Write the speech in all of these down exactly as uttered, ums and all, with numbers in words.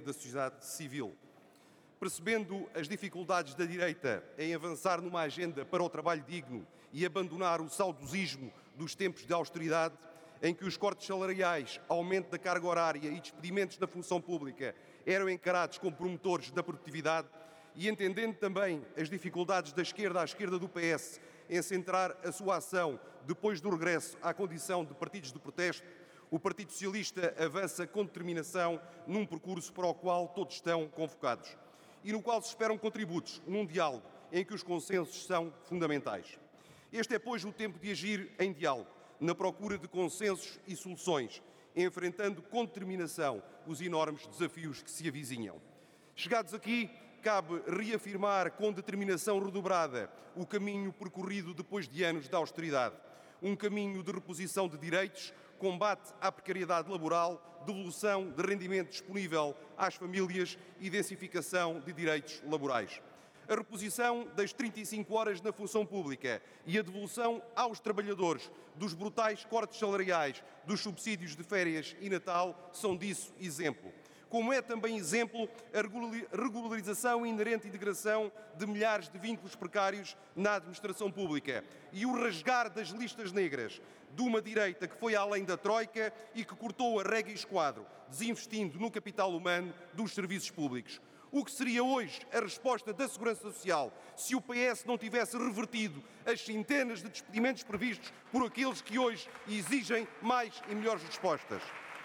da sociedade civil. Percebendo as dificuldades da direita em avançar numa agenda para o trabalho digno e abandonar o saudosismo dos tempos de austeridade, em que os cortes salariais, aumento da carga horária e despedimentos da função pública eram encarados como promotores da produtividade, e entendendo também as dificuldades da esquerda à esquerda do P S em centrar a sua ação depois do regresso à condição de partidos de protesto, o Partido Socialista avança com determinação num percurso para o qual todos estão convocados e no qual se esperam contributos num diálogo em que os consensos são fundamentais. Este é, pois, o tempo de agir em diálogo, na procura de consensos e soluções, enfrentando com determinação os enormes desafios que se avizinham. Chegados aqui, cabe reafirmar com determinação redobrada o caminho percorrido depois de anos de austeridade. Um caminho de reposição de direitos, combate à precariedade laboral, devolução de rendimento disponível às famílias e densificação de direitos laborais. A reposição das trinta e cinco horas na função pública e a devolução aos trabalhadores dos brutais cortes salariais, dos subsídios de férias e Natal são disso exemplo. Como é também exemplo a regularização e inerente integração de milhares de vínculos precários na administração pública e o rasgar das listas negras de uma direita que foi além da troika e que cortou a régua e esquadro, desinvestindo no capital humano dos serviços públicos. O que seria hoje a resposta da Segurança Social se o P S não tivesse revertido as centenas de despedimentos previstos por aqueles que hoje exigem mais e melhores respostas?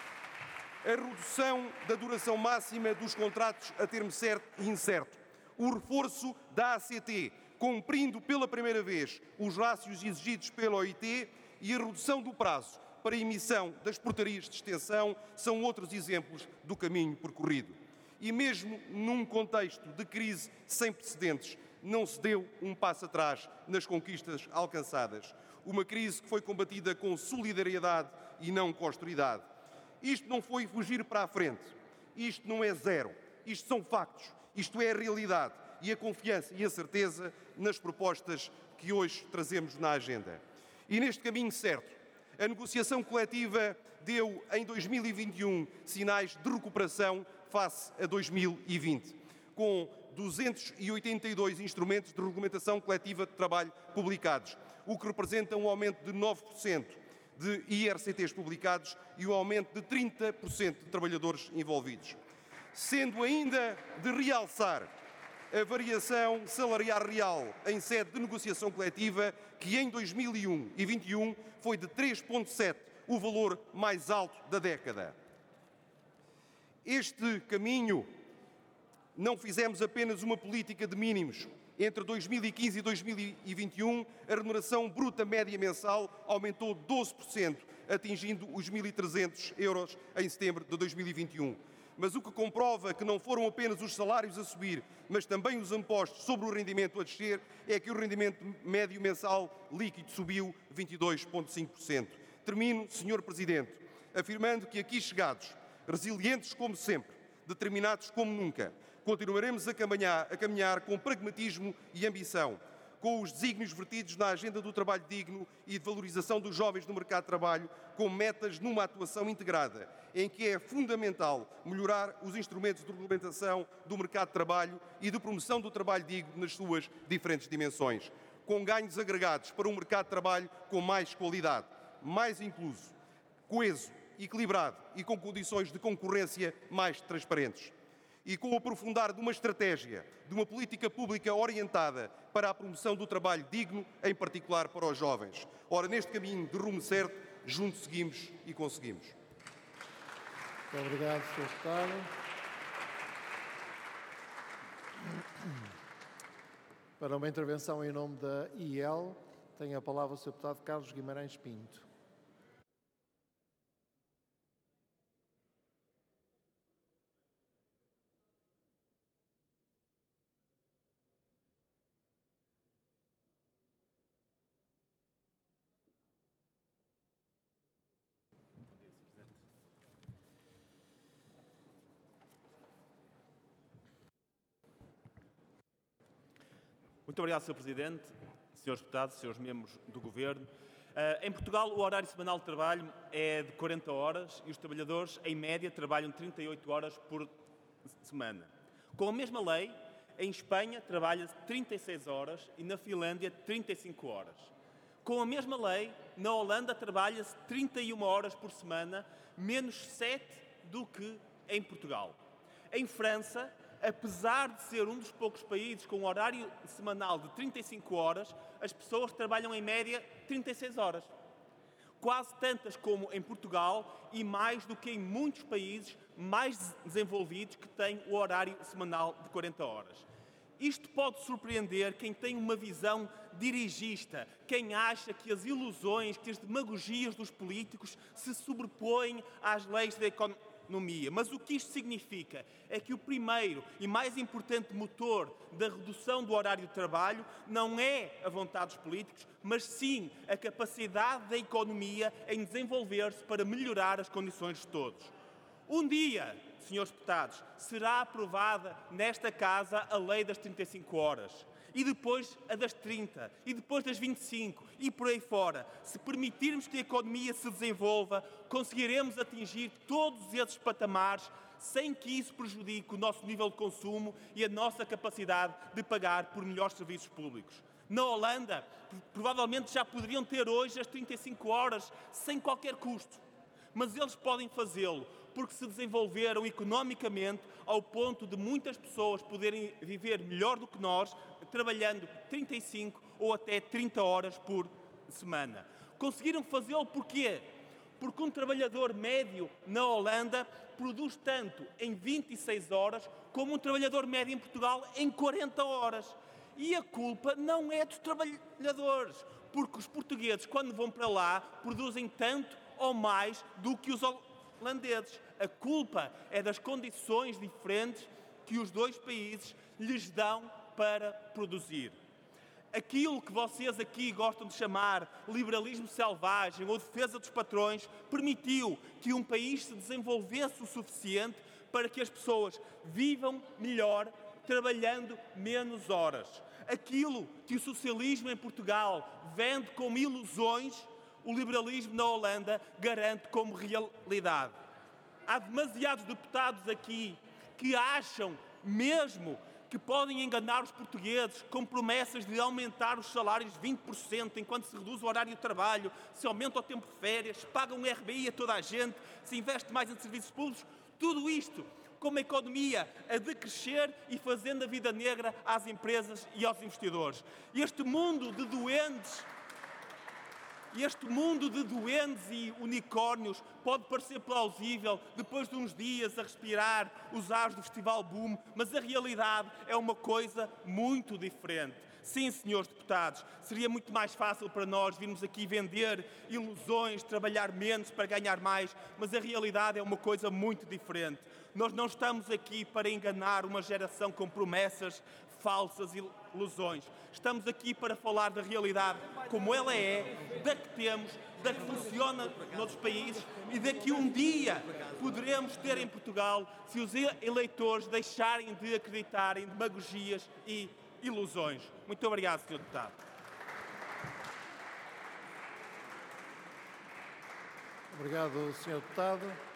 A redução da duração máxima dos contratos a termo certo e incerto, o reforço da A C T, cumprindo pela primeira vez os rácios exigidos pela O I T e a redução do prazo para a emissão das portarias de extensão são outros exemplos do caminho percorrido. E mesmo num contexto de crise sem precedentes, não se deu um passo atrás nas conquistas alcançadas. Uma crise que foi combatida com solidariedade e não com austeridade. Isto não foi fugir para a frente, isto não é zero, isto são factos, isto é a realidade e a confiança e a certeza nas propostas que hoje trazemos na agenda. E neste caminho certo, a negociação coletiva deu em dois mil e vinte e um sinais de recuperação face a dois mil e vinte, com duzentos e oitenta e dois instrumentos de regulamentação coletiva de trabalho publicados, o que representa um aumento de nove por cento de I R C Ts publicados e um aumento de trinta por cento de trabalhadores envolvidos. Sendo ainda de realçar a variação salarial real em sede de negociação coletiva, que em dois mil e vinte e um foi de três vírgula sete, o valor mais alto da década. Este caminho não fizemos apenas uma política de mínimos. Entre dois mil e quinze e dois mil e vinte e um, a remuneração bruta média mensal aumentou doze por cento, atingindo os mil e trezentos euros em setembro de dois mil e vinte e um. Mas o que comprova que não foram apenas os salários a subir, mas também os impostos sobre o rendimento a descer, é que o rendimento médio mensal líquido subiu vinte e dois vírgula cinco por cento. Termino, senhor Presidente, afirmando que aqui chegados, resilientes como sempre, determinados como nunca, continuaremos a caminhar, a caminhar com pragmatismo e ambição, com os desígnios vertidos na agenda do trabalho digno e de valorização dos jovens no mercado de trabalho, com metas numa atuação integrada, em que é fundamental melhorar os instrumentos de regulamentação do mercado de trabalho e de promoção do trabalho digno nas suas diferentes dimensões, com ganhos agregados para um mercado de trabalho com mais qualidade, mais incluso, coeso, equilibrado e com condições de concorrência mais transparentes. E com o aprofundar de uma estratégia, de uma política pública orientada para a promoção do trabalho digno, em particular para os jovens. Ora, neste caminho de rumo certo, juntos seguimos e conseguimos. Muito obrigado, senhor Deputado. Para uma intervenção em nome da I L, tem a palavra o senhor Deputado Carlos Guimarães Pinto. Muito obrigado, senhor Presidente, senhores Deputados, senhores membros do Governo. Uh, em Portugal, o horário semanal de trabalho é de quarenta horas e os trabalhadores, em média, trabalham trinta e oito horas por semana. Com a mesma lei, em Espanha trabalha-se trinta e seis horas e na Finlândia trinta e cinco horas. Com a mesma lei, na Holanda trabalha-se trinta e uma horas por semana, menos sete do que em Portugal. Em França, apesar de ser um dos poucos países com um horário semanal de trinta e cinco horas, as pessoas trabalham em média trinta e seis horas. Quase tantas como em Portugal e mais do que em muitos países mais desenvolvidos que têm o horário semanal de quarenta horas. Isto pode surpreender quem tem uma visão dirigista, quem acha que as ilusões, que as demagogias dos políticos se sobrepõem às leis da economia. Mas o que isto significa é que o primeiro e mais importante motor da redução do horário de trabalho não é a vontade dos políticos, mas sim a capacidade da economia em desenvolver-se para melhorar as condições de todos. Um dia, senhores deputados, será aprovada nesta Casa a lei das trinta e cinco horas, e depois a das trinta, e depois das vinte e cinco, e por aí fora. Se permitirmos que a economia se desenvolva, conseguiremos atingir todos esses patamares sem que isso prejudique o nosso nível de consumo e a nossa capacidade de pagar por melhores serviços públicos. Na Holanda, provavelmente já poderiam ter hoje as trinta e cinco horas sem qualquer custo, mas eles podem fazê-lo porque se desenvolveram economicamente ao ponto de muitas pessoas poderem viver melhor do que nós, trabalhando trinta e cinco ou até trinta horas por semana. Conseguiram fazê-lo porquê? Porque um trabalhador médio na Holanda produz tanto em vinte e seis horas como um trabalhador médio em Portugal em quarenta horas. E a culpa não é dos trabalhadores, porque os portugueses, quando vão para lá, produzem tanto ou mais do que os holandeses. A culpa é das condições diferentes que os dois países lhes dão para produzir. Aquilo que vocês aqui gostam de chamar liberalismo selvagem ou defesa dos patrões permitiu que um país se desenvolvesse o suficiente para que as pessoas vivam melhor, trabalhando menos horas. Aquilo que o socialismo em Portugal vende como ilusões, o liberalismo na Holanda garante como realidade. Há demasiados deputados aqui que acham mesmo que podem enganar os portugueses com promessas de aumentar os salários vinte por cento enquanto se reduz o horário de trabalho, se aumenta o tempo de férias, se paga um R B I a toda a gente, se investe mais em serviços públicos. Tudo isto com uma economia a decrescer e fazendo a vida negra às empresas e aos investidores. Este mundo de doentes... Este mundo de duendes e unicórnios pode parecer plausível depois de uns dias a respirar os ares do Festival Boom, mas a realidade é uma coisa muito diferente. Sim, senhores deputados, seria muito mais fácil para nós virmos aqui vender ilusões, trabalhar menos para ganhar mais, mas a realidade é uma coisa muito diferente. Nós não estamos aqui para enganar uma geração com promessas falsas e ilusões. Estamos aqui para falar da realidade como ela é, da que temos, da que funciona noutros países e da que um dia poderemos ter em Portugal se os eleitores deixarem de acreditar em demagogias e ilusões. Muito obrigado, senhor Deputado. Obrigado, senhor Deputado.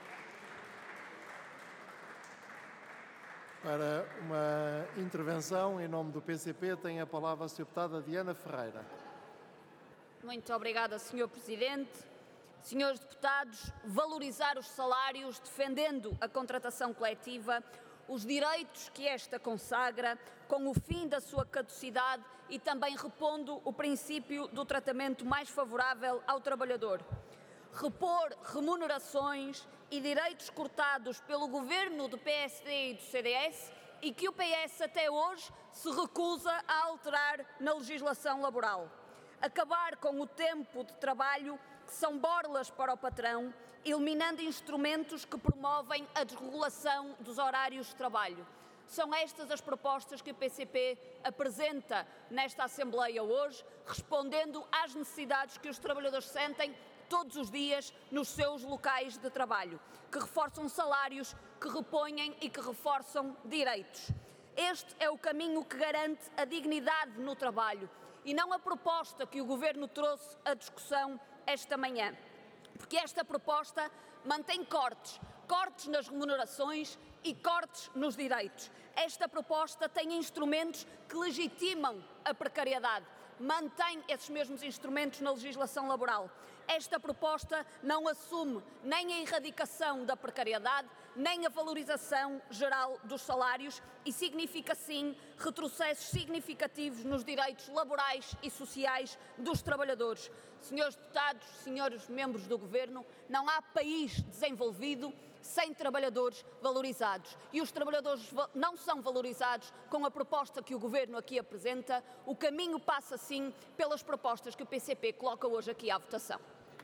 Para uma intervenção em nome do P C P, tem a palavra a senhora deputada Diana Ferreira. Muito obrigada, senhor Presidente. Senhores deputados, valorizar os salários, defendendo a contratação coletiva, os direitos que esta consagra, com o fim da sua caducidade e também repondo o princípio do tratamento mais favorável ao trabalhador. Repor remunerações e direitos cortados pelo governo do P S D e do C D S e que o P S até hoje se recusa a alterar na legislação laboral. Acabar com o tempo de trabalho, que são borlas para o patrão, eliminando instrumentos que promovem a desregulação dos horários de trabalho. São estas as propostas que o P C P apresenta nesta Assembleia hoje, respondendo às necessidades que os trabalhadores sentem todos os dias nos seus locais de trabalho, que reforçam salários, que repõem e que reforçam direitos. Este é o caminho que garante a dignidade no trabalho e não a proposta que o Governo trouxe à discussão esta manhã, porque esta proposta mantém cortes, cortes nas remunerações e cortes nos direitos. Esta proposta tem instrumentos que legitimam a precariedade, mantém esses mesmos instrumentos na legislação laboral. Esta proposta não assume nem a erradicação da precariedade, nem a valorização geral dos salários e significa, sim, retrocessos significativos nos direitos laborais e sociais dos trabalhadores. Senhores deputados, senhores membros do Governo, não há país desenvolvido sem trabalhadores valorizados. E os trabalhadores não são valorizados com a proposta que o Governo aqui apresenta. O caminho passa, sim, pelas propostas que o P C P coloca hoje aqui à votação.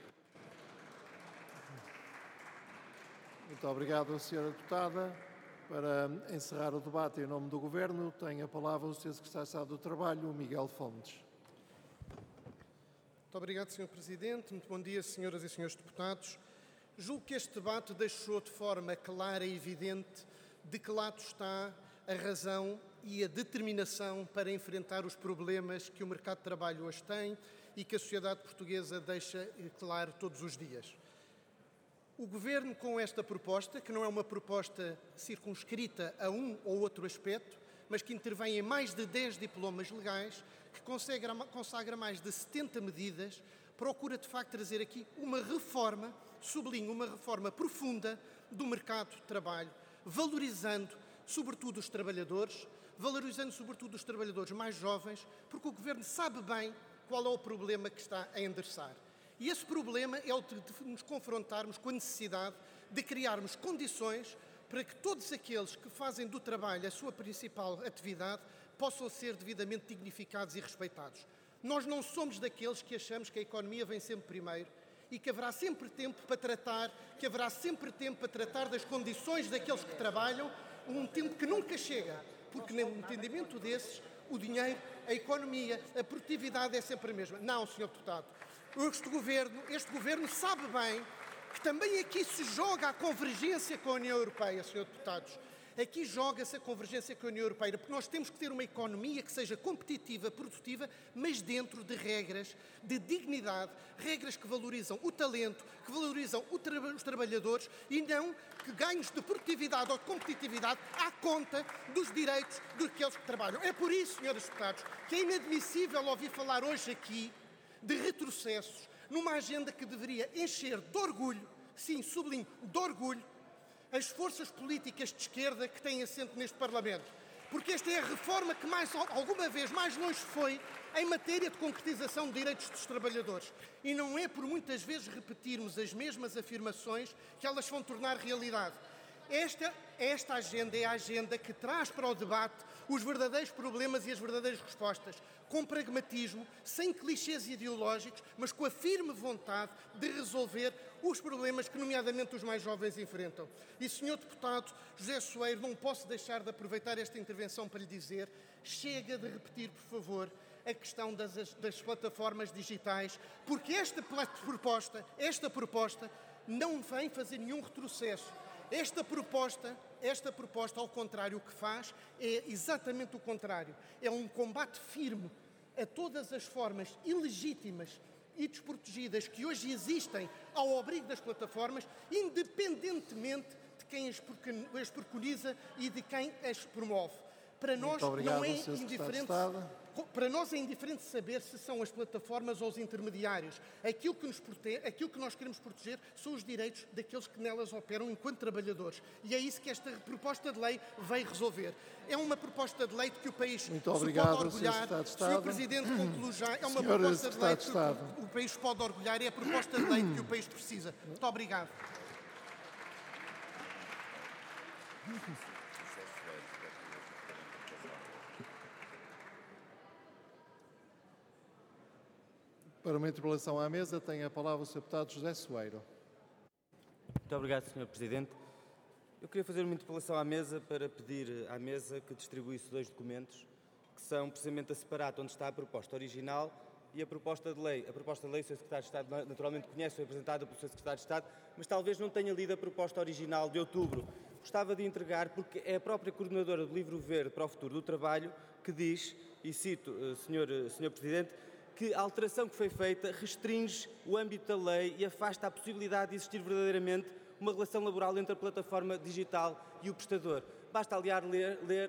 Muito obrigado, senhora Deputada. Para encerrar o debate em nome do Governo, tem a palavra o senhor Secretário de Estado do Trabalho, Miguel Fontes. Muito obrigado, senhor Presidente. Muito bom dia, senhoras e senhores deputados. Julgo que este debate deixou de forma clara e evidente de que lado está a razão e a determinação para enfrentar os problemas que o mercado de trabalho hoje tem e que a sociedade portuguesa deixa claro todos os dias. O Governo, com esta proposta, que não é uma proposta circunscrita a um ou outro aspecto, mas que intervém em mais de dez diplomas legais, que consagra, consagra mais de setenta medidas, procura de facto trazer aqui uma reforma, sublinho, uma reforma profunda do mercado de trabalho, valorizando sobretudo os trabalhadores, valorizando sobretudo os trabalhadores mais jovens, porque o Governo sabe bem qual é o problema que está a endereçar. E esse problema é o de nos confrontarmos com a necessidade de criarmos condições para que todos aqueles que fazem do trabalho a sua principal atividade possam ser devidamente dignificados e respeitados. Nós não somos daqueles que achamos que a economia vem sempre primeiro e que haverá sempre tempo para tratar, que haverá sempre tempo para tratar das condições daqueles que trabalham, um tempo que nunca chega, porque no entendimento desses, o dinheiro, a economia, a produtividade é sempre a mesma. Não, senhor Deputado. Este governo, este governo sabe bem que também aqui se joga a convergência com a União Europeia, senhores deputados. Aqui joga-se a convergência com a União Europeia, porque nós temos que ter uma economia que seja competitiva, produtiva, mas dentro de regras de dignidade, regras que valorizam o talento, que valorizam o tra- os trabalhadores e não que ganhos de produtividade ou de competitividade à conta dos direitos daqueles que trabalham. É por isso, senhores deputados, que é inadmissível ouvir falar hoje aqui de retrocessos numa agenda que deveria encher de orgulho, sim, sublinho, de orgulho, as forças políticas de esquerda que têm assento neste Parlamento. Porque esta é a reforma que mais, alguma vez mais longe foi em matéria de concretização de direitos dos trabalhadores. E não é por muitas vezes repetirmos as mesmas afirmações que elas vão tornar realidade. Esta, esta agenda é a agenda que traz para o debate os verdadeiros problemas e as verdadeiras respostas, com pragmatismo, sem clichês ideológicos, mas com a firme vontade de resolver os problemas que, nomeadamente, os mais jovens enfrentam. E, senhor Deputado José Soeiro, não posso deixar de aproveitar esta intervenção para lhe dizer, chega de repetir, por favor, a questão das, das plataformas digitais, porque esta proposta, esta proposta não vem fazer nenhum retrocesso. Esta proposta, esta proposta, ao contrário, o que faz é exatamente o contrário. É um combate firme a todas as formas ilegítimas e desprotegidas que hoje existem ao abrigo das plataformas, independentemente de quem as preconiza e de quem as promove. Para nós não é indiferente. Para nós é indiferente saber se são as plataformas ou os intermediários. Aquilo que, nos protege, aquilo que nós queremos proteger são os direitos daqueles que nelas operam enquanto trabalhadores. E é isso que esta proposta de lei veio resolver. É uma proposta de lei de que o país Muito se obrigado, pode orgulhar. senhor senhor Presidente, concluo já. É uma Senhor proposta de lei de Secretário de que o país pode orgulhar. É a proposta de lei de que o país precisa. Muito obrigado. Para uma interpelação à mesa, tem a palavra o senhor Deputado José Soeiro. Muito obrigado, senhor Presidente. Eu queria fazer uma interpelação à mesa para pedir à mesa que distribuísse dois documentos, que são precisamente a separado onde está a proposta original e a proposta de lei. A proposta de lei, o senhor Secretário de Estado naturalmente conhece, foi apresentada pelo senhor Secretário de Estado, mas talvez não tenha lido a proposta original de outubro. Gostava de entregar, porque é a própria coordenadora do Livro Verde para o Futuro do Trabalho que diz, e cito, senhor, senhor Presidente, que a alteração que foi feita restringe o âmbito da lei e afasta a possibilidade de existir verdadeiramente uma relação laboral entre a plataforma digital e o prestador. Basta, aliás, ler, ler